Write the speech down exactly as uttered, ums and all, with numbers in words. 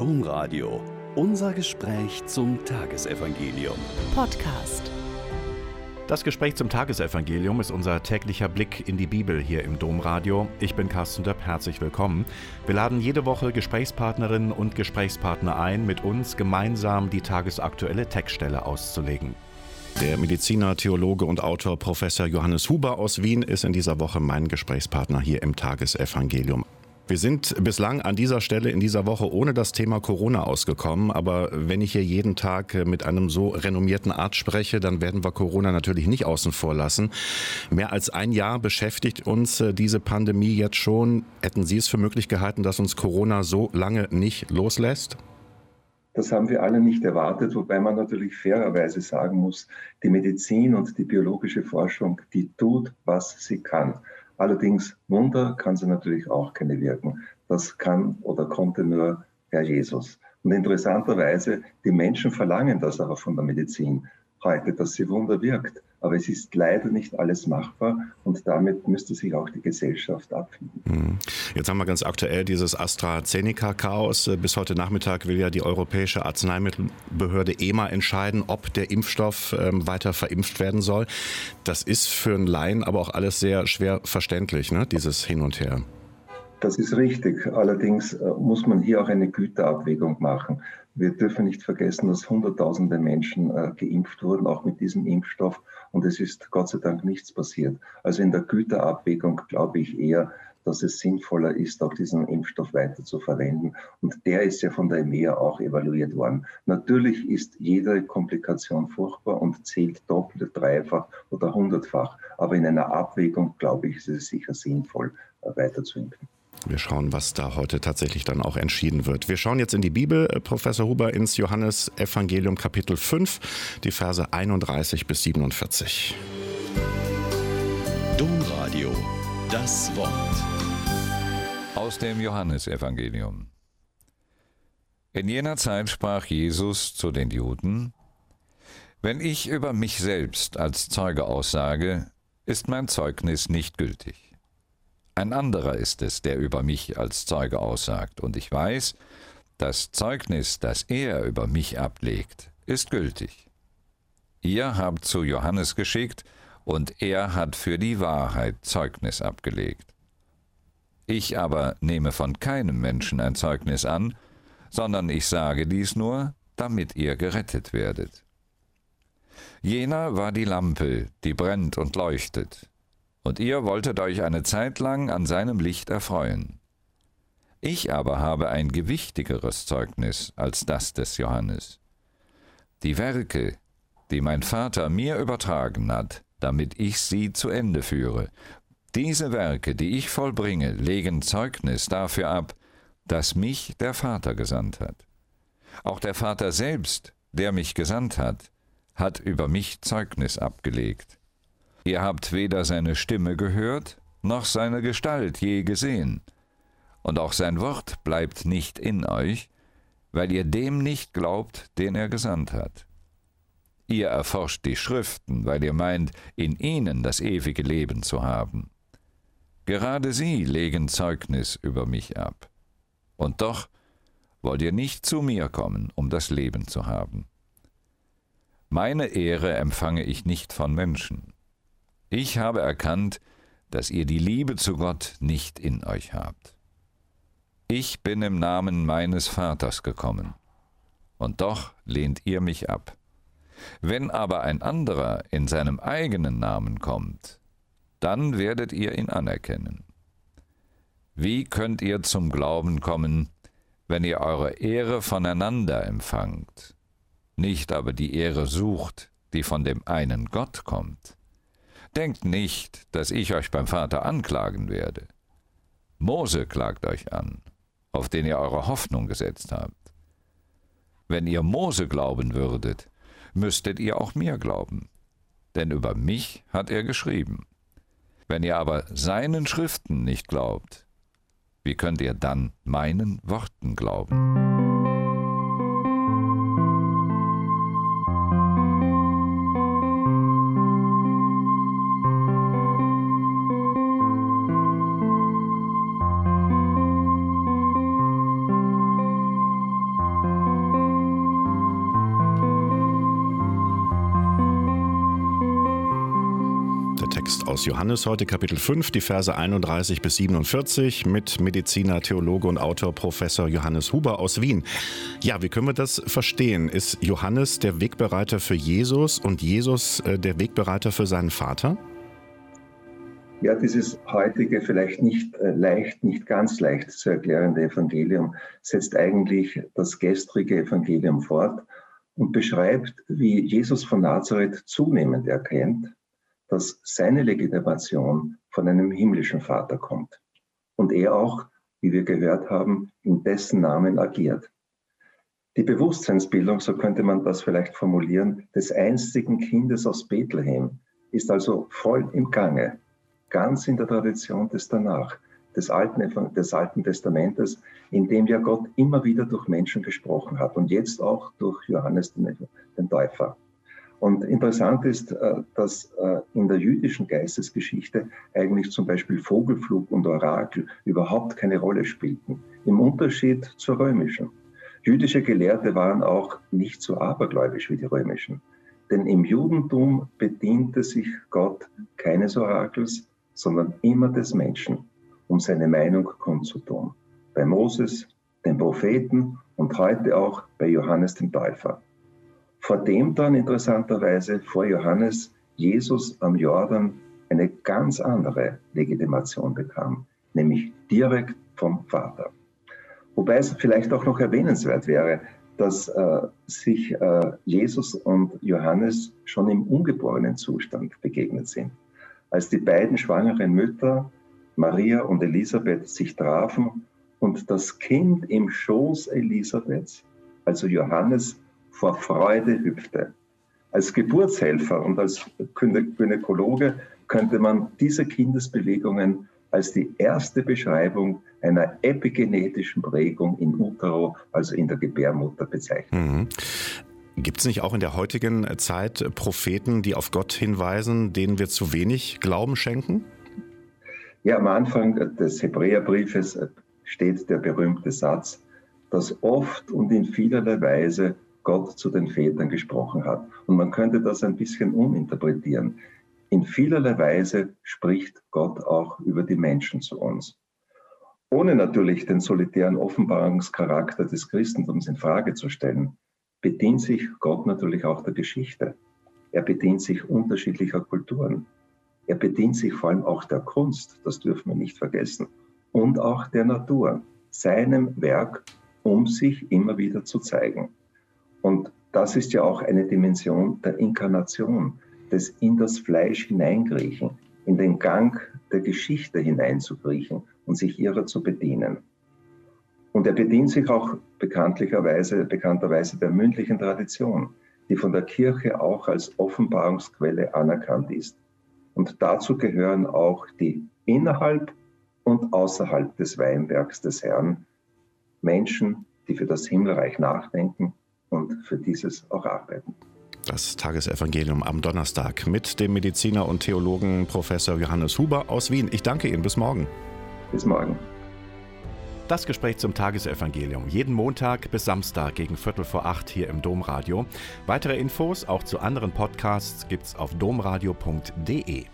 Domradio. Unser Gespräch zum Tagesevangelium. Podcast. Das Gespräch zum Tagesevangelium ist unser täglicher Blick in die Bibel hier im Domradio. Ich bin Carsten Döpp, herzlich willkommen. Wir laden jede Woche Gesprächspartnerinnen und Gesprächspartner ein, mit uns gemeinsam die tagesaktuelle Textstelle auszulegen. Der Mediziner, Theologe und Autor Professor Johannes Huber aus Wien ist in dieser Woche mein Gesprächspartner hier im Tagesevangelium. Wir sind bislang an dieser Stelle in dieser Woche ohne das Thema Corona ausgekommen, aber wenn ich hier jeden Tag mit einem so renommierten Arzt spreche, dann werden wir Corona natürlich nicht außen vor lassen. Mehr als ein Jahr beschäftigt uns diese Pandemie jetzt schon. Hätten Sie es für möglich gehalten, dass uns Corona so lange nicht loslässt? Das haben wir alle nicht erwartet, wobei man natürlich fairerweise sagen muss, die Medizin und die biologische Forschung, die tut, was sie kann. Allerdings Wunder kann sie natürlich auch keine wirken. Das kann oder konnte nur Herr Jesus. Und interessanterweise, die Menschen verlangen das aber von der Medizin heute, dass sie Wunder wirkt. Aber es ist leider nicht alles machbar und damit müsste sich auch die Gesellschaft abfinden. Jetzt haben wir ganz aktuell dieses AstraZeneca-Chaos. Bis heute Nachmittag will ja die Europäische Arzneimittelbehörde E M A entscheiden, ob der Impfstoff ähm, weiter verimpft werden soll. Das ist für einen Laien aber auch alles sehr schwer verständlich, ne? Dieses Hin und Her. Das ist richtig. Allerdings äh, muss man hier auch eine Güterabwägung machen. Wir dürfen nicht vergessen, dass Hunderttausende Menschen äh, geimpft wurden, auch mit diesem Impfstoff. Und es ist Gott sei Dank nichts passiert. Also in der Güterabwägung glaube ich eher, dass es sinnvoller ist, auch diesen Impfstoff weiter zu verwenden. Und der ist ja von der E M E A auch evaluiert worden. Natürlich ist jede Komplikation furchtbar und zählt doppelt, dreifach oder hundertfach. Aber in einer Abwägung, glaube ich, ist es sicher sinnvoll, äh, weiter zu impfen. Wir schauen, was da heute tatsächlich dann auch entschieden wird. Wir schauen jetzt in die Bibel, Professor Huber, ins Johannesevangelium Kapitel fünf, die Verse einunddreißig bis siebenundvierzig. Domradio, das Wort. Aus dem Johannesevangelium. In jener Zeit sprach Jesus zu den Juden: Wenn ich über mich selbst als Zeuge aussage, ist mein Zeugnis nicht gültig. Ein anderer ist es, der über mich als Zeuge aussagt, und ich weiß, das Zeugnis, das er über mich ablegt, ist gültig. Ihr habt zu Johannes geschickt, und er hat für die Wahrheit Zeugnis abgelegt. Ich aber nehme von keinem Menschen ein Zeugnis an, sondern ich sage dies nur, damit ihr gerettet werdet. Jener war die Lampe, die brennt und leuchtet. Und ihr wolltet euch eine Zeit lang an seinem Licht erfreuen. Ich aber habe ein gewichtigeres Zeugnis als das des Johannes. Die Werke, die mein Vater mir übertragen hat, damit ich sie zu Ende führe, diese Werke, die ich vollbringe, legen Zeugnis dafür ab, dass mich der Vater gesandt hat. Auch der Vater selbst, der mich gesandt hat, hat über mich Zeugnis abgelegt. Ihr habt weder seine Stimme gehört, noch seine Gestalt je gesehen. Und auch sein Wort bleibt nicht in euch, weil ihr dem nicht glaubt, den er gesandt hat. Ihr erforscht die Schriften, weil ihr meint, in ihnen das ewige Leben zu haben. Gerade sie legen Zeugnis über mich ab. Und doch wollt ihr nicht zu mir kommen, um das Leben zu haben. Meine Ehre empfange ich nicht von Menschen. Ich habe erkannt, dass ihr die Liebe zu Gott nicht in euch habt. Ich bin im Namen meines Vaters gekommen, und doch lehnt ihr mich ab. Wenn aber ein anderer in seinem eigenen Namen kommt, dann werdet ihr ihn anerkennen. Wie könnt ihr zum Glauben kommen, wenn ihr eure Ehre voneinander empfangt, nicht aber die Ehre sucht, die von dem einen Gott kommt? Denkt nicht, dass ich euch beim Vater anklagen werde. Mose klagt euch an, auf den ihr eure Hoffnung gesetzt habt. Wenn ihr Mose glauben würdet, müsstet ihr auch mir glauben, denn über mich hat er geschrieben. Wenn ihr aber seinen Schriften nicht glaubt, wie könnt ihr dann meinen Worten glauben? aus Johannes heute, Kapitel fünf, die Verse einunddreißig bis siebenundvierzig mit Mediziner, Theologe und Autor Professor Johannes Huber aus Wien. Ja, wie können wir das verstehen? Ist Johannes der Wegbereiter für Jesus und Jesus äh, der Wegbereiter für seinen Vater? Ja, dieses heutige, vielleicht nicht äh, leicht, nicht ganz leicht zu erklärende Evangelium setzt eigentlich das gestrige Evangelium fort und beschreibt, wie Jesus von Nazareth zunehmend erkennt, dass seine Legitimation von einem himmlischen Vater kommt und er auch, wie wir gehört haben, in dessen Namen agiert. Die Bewusstseinsbildung, so könnte man das vielleicht formulieren, des einstigen Kindes aus Bethlehem ist also voll im Gange, ganz in der Tradition des Danach, des Alten, des Alten Testamentes, in dem ja Gott immer wieder durch Menschen gesprochen hat und jetzt auch durch Johannes den, den Täufer. Und interessant ist, dass in der jüdischen Geistesgeschichte eigentlich zum Beispiel Vogelflug und Orakel überhaupt keine Rolle spielten, im Unterschied zur römischen. Jüdische Gelehrte waren auch nicht so abergläubisch wie die römischen, denn im Judentum bediente sich Gott keines Orakels, sondern immer des Menschen, um seine Meinung kundzutun. Bei Moses, den Propheten und heute auch bei Johannes dem Täufer. Vor dem dann interessanterweise vor Johannes Jesus am Jordan eine ganz andere Legitimation bekam, nämlich direkt vom Vater. Wobei es vielleicht auch noch erwähnenswert wäre, dass äh, sich äh, Jesus und Johannes schon im ungeborenen Zustand begegnet sind. Als die beiden schwangeren Mütter, Maria und Elisabeth, sich trafen und das Kind im Schoß Elisabeths, also Johannes, vor Freude hüpfte. Als Geburtshelfer und als Gynäkologe könnte man diese Kindesbewegungen als die erste Beschreibung einer epigenetischen Prägung in utero, also in der Gebärmutter, bezeichnen. Mhm. Gibt es nicht auch in der heutigen Zeit Propheten, die auf Gott hinweisen, denen wir zu wenig Glauben schenken? Ja, am Anfang des Hebräerbriefes steht der berühmte Satz, dass oft und in vielerlei Weise Gott zu den Vätern gesprochen hat. Und man könnte das ein bisschen uminterpretieren. In vielerlei Weise spricht Gott auch über die Menschen zu uns. Ohne natürlich den solitären Offenbarungscharakter des Christentums in Frage zu stellen, bedient sich Gott natürlich auch der Geschichte. Er bedient sich unterschiedlicher Kulturen. Er bedient sich vor allem auch der Kunst, das dürfen wir nicht vergessen, und auch der Natur, seinem Werk, um sich immer wieder zu zeigen. Und das ist ja auch eine Dimension der Inkarnation, des in das Fleisch hineinkriechen, in den Gang der Geschichte hineinzukriechen und sich ihrer zu bedienen. Und er bedient sich auch bekanntlicherweise, bekannterweise der mündlichen Tradition, die von der Kirche auch als Offenbarungsquelle anerkannt ist. Und dazu gehören auch die innerhalb und außerhalb des Weinbergs des Herrn Menschen, die für das Himmelreich nachdenken und für dieses auch arbeiten. Das Tagesevangelium am Donnerstag mit dem Mediziner und Theologen Professor Johannes Huber aus Wien. Ich danke Ihnen. Bis morgen. Bis morgen. Das Gespräch zum Tagesevangelium. Jeden Montag bis Samstag gegen Viertel vor acht hier im Domradio. Weitere Infos auch zu anderen Podcasts gibt's auf domradio punkt de.